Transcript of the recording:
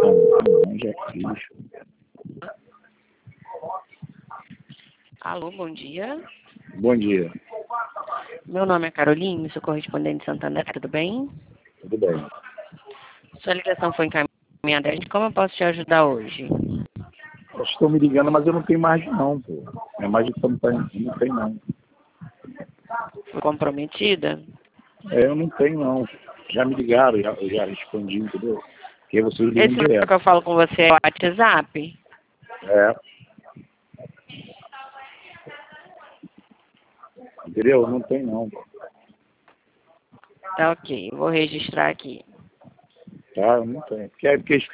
Já fiz. Alô, bom dia. Bom dia. Meu nome é Caroline, sou correspondente de Santander, tudo bem? Tudo bem. Sua ligação foi encaminhada. Como eu posso te ajudar hoje? Eu estou me ligando, mas eu não tenho margem não, pô. Minha margem não tem não. Foi comprometida? Eu não tenho não. Já me ligaram, eu já respondi, entendeu? Porque vocês ligam Esse número direto. que eu falo com você é o WhatsApp? É. Entendeu? Não tem não. Tá ok, eu vou registrar aqui. Tá? Não tem. Porque